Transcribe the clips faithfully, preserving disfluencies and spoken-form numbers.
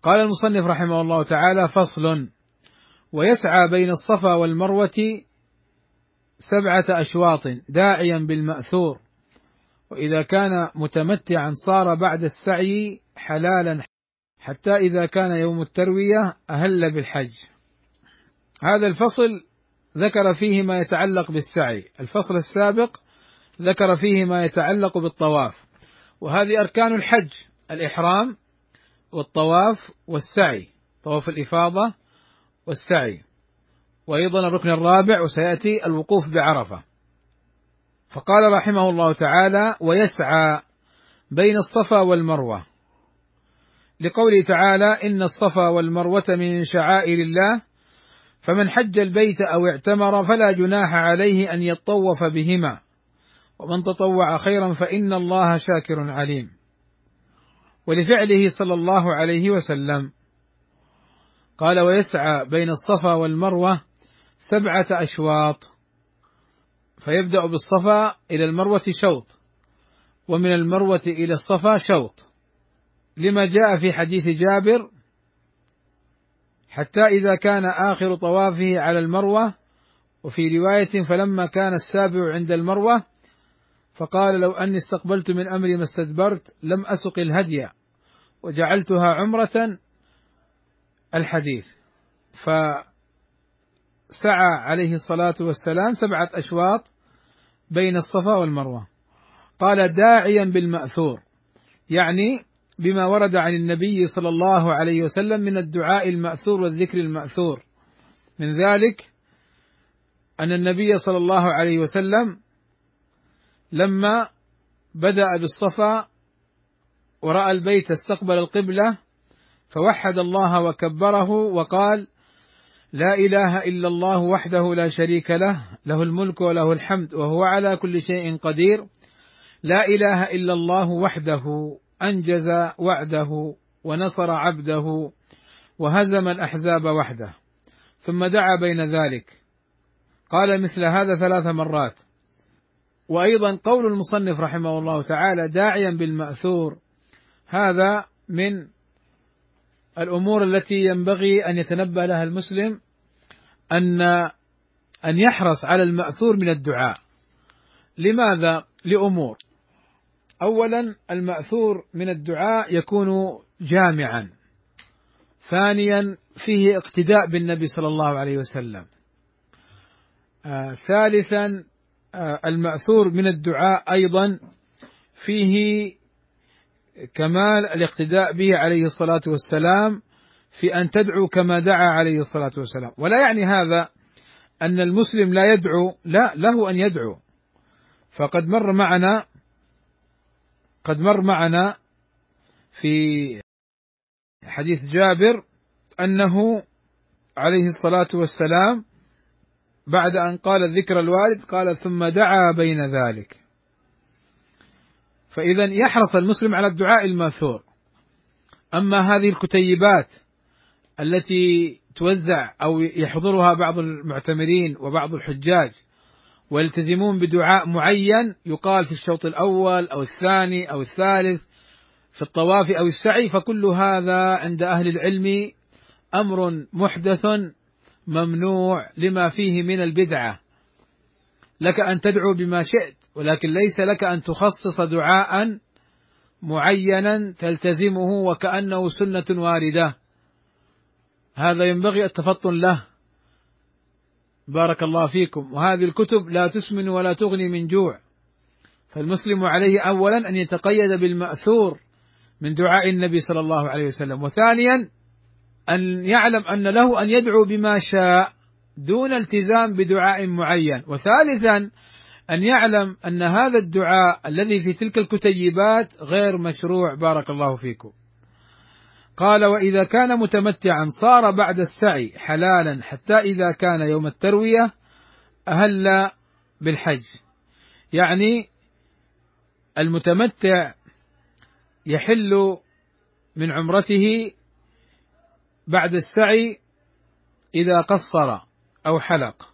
قال المصنف رحمه الله تعالى: فصل: ويسعى بين الصفا والمروة سبعة أشواط داعيا بالمأثور، وإذا كان متمتعا صار بعد السعي حلالا حتى إذا كان يوم التروية أهل بالحج. هذا الفصل ذكر فيه ما يتعلق بالسعي، الفصل السابق ذكر فيه ما يتعلق بالطواف، وهذه أركان الحج: الإحرام والطواف والسعي، طواف الإفاضة والسعي، وأيضا الركن الرابع وسيأتي الوقوف بعرفة. فقال رحمه الله تعالى: ويسعى بين الصفا والمروة، لقوله تعالى: إن الصفا والمروة من شعائر الله فمن حج البيت أو اعتمر فلا جناح عليه أن يطوف بهما ومن تطوع خيرا فإن الله شاكر عليم. ولفعله صلى الله عليه وسلم قال: ويسعى بين الصفا والمروة سبعة أشواط، فيبدأ بالصفا إلى المروة شوط، ومن المروة إلى الصفا شوط، لما جاء في حديث جابر: حتى إذا كان آخر طوافه على المروة. وفي رواية: فلما كان السابع عند المروة فقال: لو أني استقبلت من أمري ما استدبرت لم أسق الهدي وجعلتها عمرة. الحديث. فسعى عليه الصلاة والسلام سبعة أشواط بين الصفا والمروة. قال: داعيا بالمأثور، يعني بما ورد عن النبي صلى الله عليه وسلم من الدعاء المأثور والذكر المأثور. من ذلك أن النبي صلى الله عليه وسلم لما بدأ بالصفا ورأى البيت استقبل القبلة فوحد الله وكبره وقال: لا إله إلا الله وحده لا شريك له، له الملك وله الحمد وهو على كل شيء قدير، لا إله إلا الله وحده أنجز وعده ونصر عبده وهزم الأحزاب وحده. ثم دعا بين ذلك، قال مثل هذا ثلاث مرات. وأيضا قول المصنف رحمه الله تعالى: داعيا بالمأثور، هذا من الأمور التي ينبغي أن يتنبه لها المسلم، أن أن يحرص على المأثور من الدعاء. لماذا؟ لأمور: أولا، المأثور من الدعاء يكون جامعا. ثانيا، فيه اقتداء بالنبي صلى الله عليه وسلم. آه، ثالثا، آه، المأثور من الدعاء أيضا فيه كمال الاقتداء به عليه الصلاة والسلام في أن تدعو كما دعا عليه الصلاة والسلام. ولا يعني هذا أن المسلم لا يدعو، لا، له أن يدعو. فقد مر معنا قد مر معنا في حديث جابر أنه عليه الصلاة والسلام بعد أن قال الذكر الوارد قال: ثم دعا بين ذلك. فإذا يحرص المسلم على الدعاء الماثور. أما هذه الكتيبات التي توزع أو يحضرها بعض المعتمرين وبعض الحجاج ويلتزمون بدعاء معين يقال في الشوط الأول أو الثاني أو الثالث في الطواف أو السعي، فكل هذا عند أهل العلم أمر محدث ممنوع لما فيه من البدعة. لك أن تدعو بما شئت، ولكن ليس لك أن تخصص دعاء معينا تلتزمه وكأنه سنة واردة. هذا ينبغي التفطن له، بارك الله فيكم. وهذه الكتب لا تسمن ولا تغني من جوع. فالمسلم عليه أولا أن يتقيد بالمأثور من دعاء النبي صلى الله عليه وسلم، وثانيا أن يعلم أن له أن يدعو بما شاء دون التزام بدعاء معين، وثالثا أن يعلم أن هذا الدعاء الذي في تلك الكتيبات غير مشروع، بارك الله فيكم. قال: وإذا كان متمتعا صار بعد السعي حلالا حتى إذا كان يوم التروية أهل بالحج. يعني المتمتع يحل من عمرته بعد السعي إذا قصر أو حلق،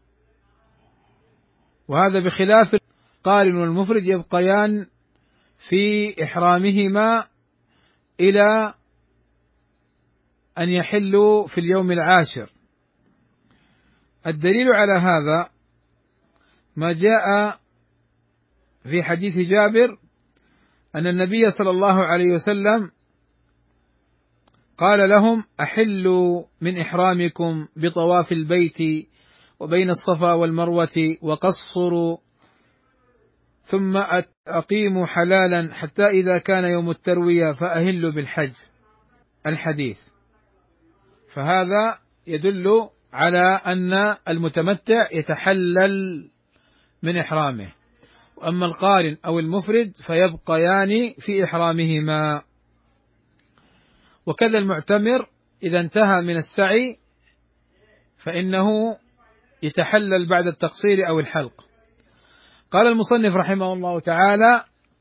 وهذا بخلاف القارن والمفرد يبقيان في إحرامهما إلى أن يحلوا في اليوم العاشر. الدليل على هذا ما جاء في حديث جابر أن النبي صلى الله عليه وسلم قال لهم: أحلوا من إحرامكم بطواف البيت وبين الصفا والمروة وقصروا، ثم أقيموا حلالا حتى إذا كان يوم التروية فأهلوا بالحج. الحديث. فهذا يدل على أن المتمتع يتحلل من إحرامه، وأما القارن أو المفرد فيبقيان في إحرامهما. وكذا المعتمر إذا انتهى من السعي فإنه يتحلل بعد التقصير أو الحلق. قال المصنف رحمه الله تعالى: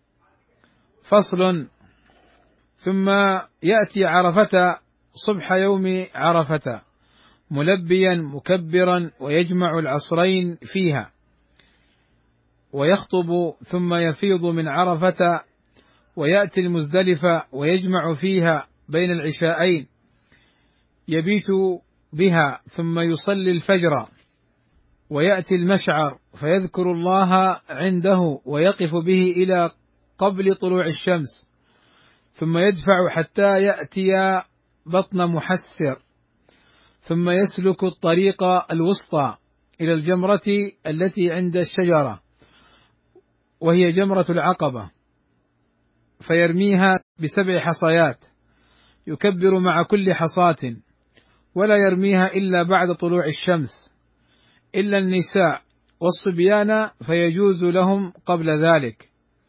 فصل. ثم يأتي عرفة صبح يوم عرفة ملبيا مكبرا ويجمع العصرين فيها، ويخطب ثم يفيض من عرفة ويأتي المزدلفة ويجمع فيها بين العشاءين، يبيت بها ثم يصلي الفجر، ويأتي المشعر فيذكر الله عنده ويقف به إلى قبل طلوع الشمس، ثم يدفع حتى يأتي بطن محسر، ثم يسلك الطريق الوسطى إلى الجمرة التي عند الشجرة وهي جمرة العقبة، فيرميها بسبع حصيات، يكبر مع كل حصاة، ولا يرميها إلا بعد طلوع الشمس، إلا النساء والصبيان فيجوز لهم قبل ذلك،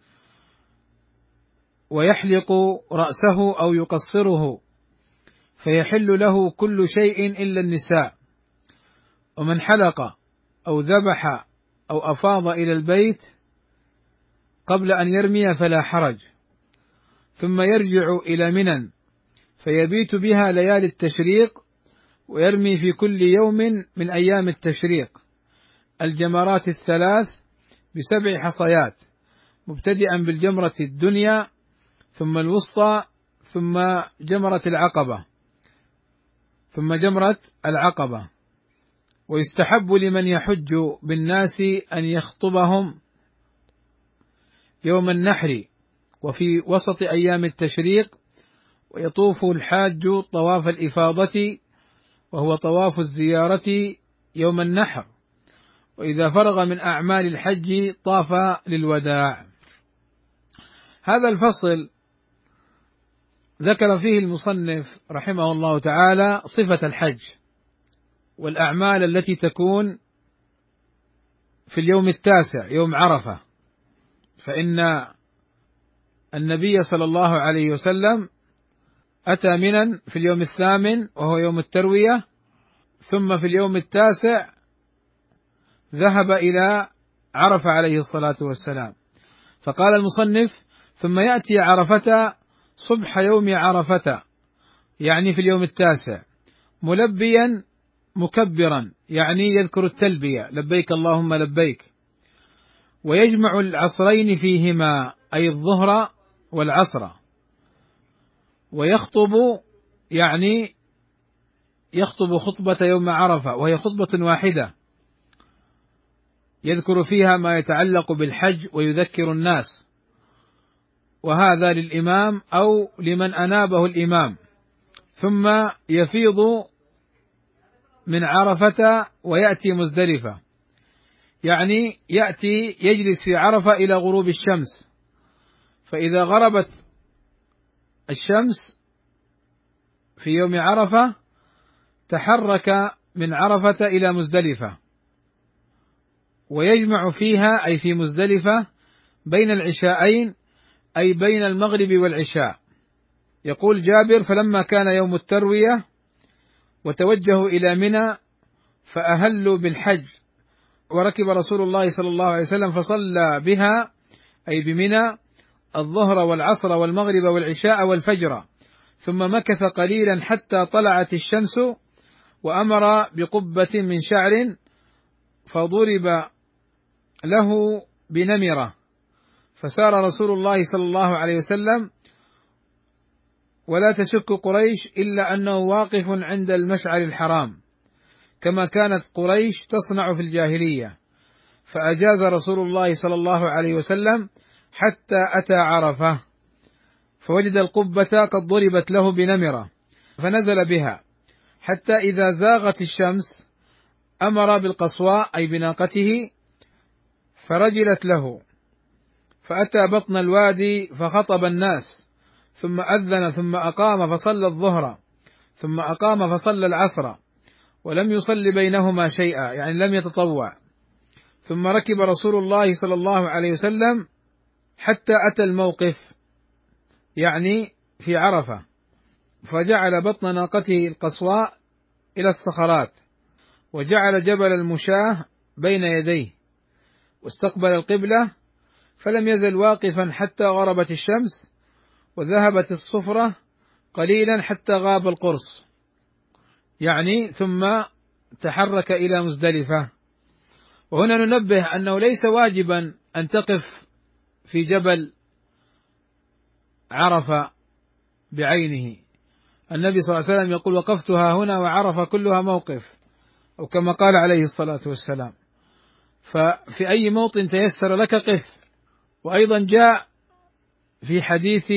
ويحلق رأسه أو يقصره، فيحل له كل شيء إلا النساء. ومن حلق أو ذبح أو أفاض إلى البيت قبل أن يرمي فلا حرج، ثم يرجع إلى منى فيبيت بها ليالي التشريق، ويرمي في كل يوم من أيام التشريق الجمرات الثلاث بسبع حصيات، مبتدئا بالجمرة الدنيا ثم الوسطى ثم جمرة العقبة ثم جمرة العقبة. ويستحب لمن يحج بالناس أن يخطبهم يوم النحر وفي وسط أيام التشريق، ويطوف الحاج طواف الإفاضة وهو طواف الزيارة يوم النحر، وإذا فرغ من أعمال الحج طاف للوداع. هذا الفصل ذكر فيه المصنف رحمه الله تعالى صفة الحج والأعمال التي تكون في اليوم التاسع يوم عرفة، فإن النبي صلى الله عليه وسلم أتى منى في اليوم الثامن وهو يوم التروية، ثم في اليوم التاسع ذهب إلى عرفة عليه الصلاة والسلام. فقال المصنف: ثم يأتي عرفة صبح يوم عرفة، يعني في اليوم التاسع، ملبيا مكبرا، يعني يذكر التلبية لبيك اللهم لبيك، ويجمع العصرين فيهما أي الظهر والعصر، ويخطب، يعني يخطب خطبة يوم عرفة وهي خطبة واحدة يذكر فيها ما يتعلق بالحج ويذكر الناس، وهذا للإمام أو لمن أنابه الإمام، ثم يفيض من عرفة ويأتي مزدلفة، يعني يأتي يجلس في عرفة إلى غروب الشمس، فإذا غربت الشمس في يوم عرفة تحرك من عرفة إلى مزدلفة، ويجمع فيها أي في مزدلفة بين العشاءين أي بين المغرب والعشاء. يقول جابر: فلما كان يوم التروية وتوجهوا إلى منى فأهلوا بالحج، وركب رسول الله صلى الله عليه وسلم فصلى بها أي بمنى الظهر والعصر والمغرب والعشاء والفجر، ثم مكث قليلا حتى طلعت الشمس، وأمر بقبة من شعر فضرب له بنمرة، فسار رسول الله صلى الله عليه وسلم ولا تشك قريش إلا أنه واقف عند المشعر الحرام، كما كانت قريش تصنع في الجاهلية، فأجاز رسول الله صلى الله عليه وسلم حتى أتى عرفة، فوجد القبة قد ضربت له بنمرة، فنزل بها حتى إذا زاغت الشمس أمر بالقصواء أي بناقته فرجلت له، فأتى بطن الوادي فخطب الناس، ثم أذن ثم أقام فصلى الظهر، ثم أقام فصلى العصر، ولم يصل بينهما شيئا، يعني لم يتطوع. ثم ركب رسول الله صلى الله عليه وسلم حتى أتى الموقف، يعني في عرفة، فجعل بطن ناقته القصواء إلى الصخرات، وجعل جبل المشاة بين يديه، واستقبل القبلة، فلم يزل واقفا حتى غربت الشمس، وذهبت الصفرة قليلا حتى غاب القرص، يعني ثم تحرك إلى مزدلفة. وهنا ننبه أنه ليس واجبا أن تقف في جبل عرفة بعينه. النبي صلى الله عليه وسلم يقول: وقفتها هنا وعرفة كلها موقف، أو كما قال عليه الصلاة والسلام. ففي أي موطن تيسر لك قف. وأيضا جاء في حديث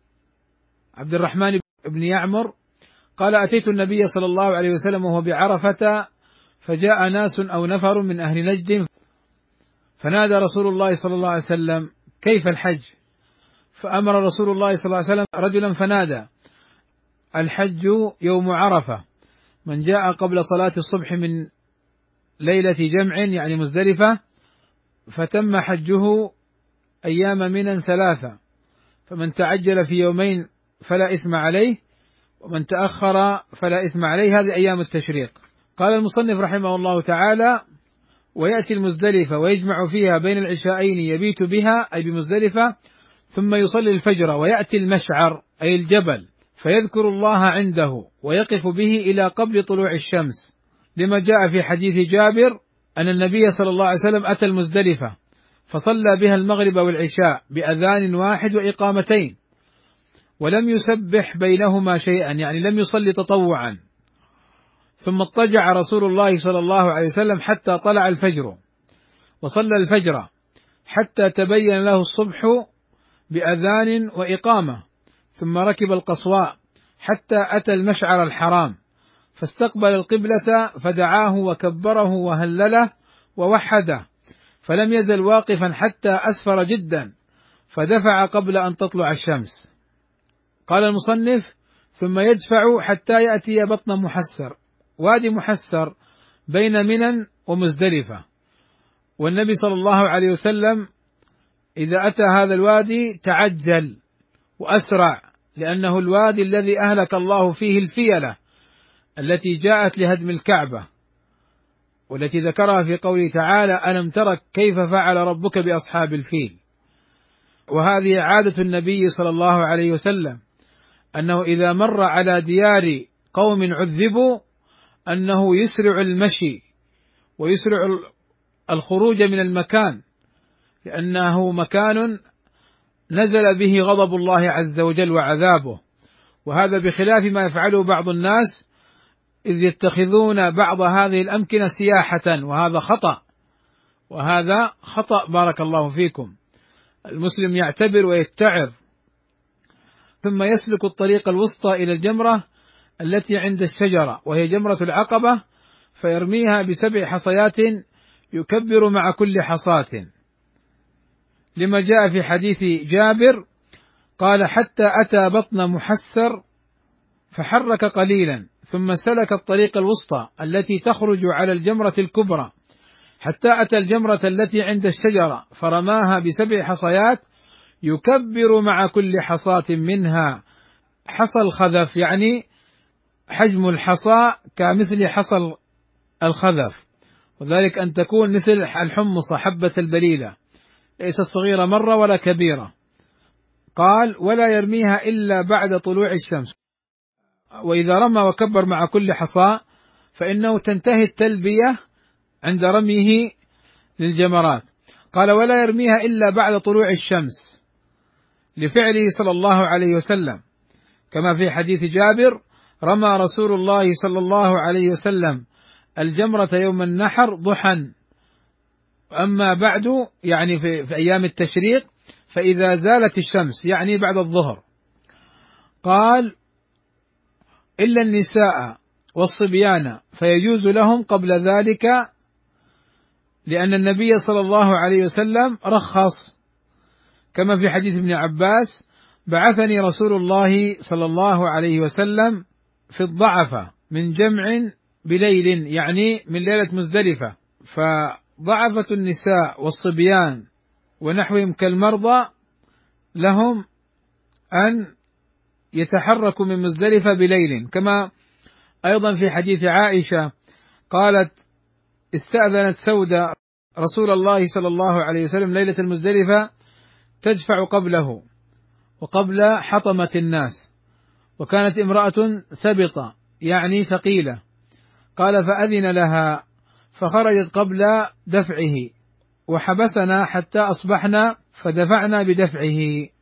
عبد الرحمن بن يعمر قال: أتيت النبي صلى الله عليه وسلم وهو بعرفة، فجاء ناس أو نفر من أهل نجد، فنادى رسول الله صلى الله عليه وسلم: كيف الحج؟ فأمر رسول الله صلى الله عليه وسلم رجلا فنادى: الحج يوم عرفة، من جاء قبل صلاة الصبح من ليلة جمع يعني مزدلفة فتم حجه أيام منى ثلاثة، فمن تعجل في يومين فلا إثم عليه، ومن تأخر فلا إثم عليه. هذه أيام التشريق. قال المصنف رحمه الله تعالى: ويأتي المزدلفة ويجمع فيها بين العشاءين يبيت بها أي بمزدلفة، ثم يصلي الفجر، ويأتي المشعر أي الجبل فيذكر الله عنده ويقف به إلى قبل طلوع الشمس، لما جاء في حديث جابر أن النبي صلى الله عليه وسلم أتى المزدلفة فصلى بها المغرب والعشاء بأذان واحد وإقامتين، ولم يسبح بينهما شيئا، يعني لم يصلي تطوعا. ثم اضطجع رسول الله صلى الله عليه وسلم حتى طلع الفجر، وصلى الفجر حتى تبين له الصبح بأذان وإقامة، ثم ركب القصواء حتى أتى المشعر الحرام، فاستقبل القبلة فدعاه وكبره وهلله ووحده، فلم يزل واقفا حتى أسفر جدا، فدفع قبل أن تطلع الشمس. قال المصنف: ثم يدفع حتى يأتي بطن محسر، وادي محسر بين منى ومزدلفة، والنبي صلى الله عليه وسلم إذا أتى هذا الوادي تعجل وأسرع، لأنه الوادي الذي أهلك الله فيه الفيلة التي جاءت لهدم الكعبة، والتي ذكرها في قوله تعالى: ألم ترك كيف فعل ربك بأصحاب الفيل. وهذه عادة النبي صلى الله عليه وسلم، أنه إذا مر على ديار قوم عذبوا أنه يسرع المشي ويسرع الخروج من المكان، لأنه مكان نزل به غضب الله عز وجل وعذابه. وهذا بخلاف ما يفعله بعض الناس، إذ يتخذون بعض هذه الأمكنة سياحة، وهذا خطأ، وهذا خطأ بارك الله فيكم. المسلم يعتبر ويتعظ، ثم يسلك الطريق الوسطى إلى الجمرة التي عند الشجرة، وهي جمرة العقبة، فيرميها بسبع حصيات يكبر مع كل حصاة، لما جاء في حديث جابر قال: حتى أتى بطن محسر فحرك قليلا، ثم سلك الطريق الوسطى التي تخرج على الجمرة الكبرى، حتى أتى الجمرة التي عند الشجرة فرماها بسبع حصيات يكبر مع كل حصاة منها حصى الخذف، يعني حجم الحصى كمثل حصى الخذف، وذلك أن تكون مثل الحمصة حبة البليلة، ليست صغيرة مرة ولا كبيرة. قال: ولا يرميها إلا بعد طلوع الشمس. وإذا رمى وكبر مع كل حصى فإنه تنتهي التلبية عند رميه للجمرات. قال: ولا يرميها إلا بعد طلوع الشمس، لفعله صلى الله عليه وسلم، كما في حديث جابر: رمى رسول الله صلى الله عليه وسلم الجمرة يوم النحر ضحى، أما بعد يعني في, في أيام التشريق فإذا زالت الشمس يعني بعد الظهر. قال: إلا النساء والصبيان فيجوز لهم قبل ذلك، لأن النبي صلى الله عليه وسلم رخص، كما في حديث ابن عباس: بعثني رسول الله صلى الله عليه وسلم في الضعفة من جمع بليل، يعني من ليلة مزدلفة، فضعفة النساء والصبيان ونحوهم كالمرضى لهم أن يتحركوا من مزدلفة بليل. كما أيضا في حديث عائشة قالت: استأذنت سودة رسول الله صلى الله عليه وسلم ليلة المزدلفة تدفع قبله وقبل حطمة الناس، وكانت امرأة ثبطة يعني ثقيلة، قال: فأذن لها فخرجت قبل دفعه، وحبسنا حتى أصبحنا فدفعنا بدفعه.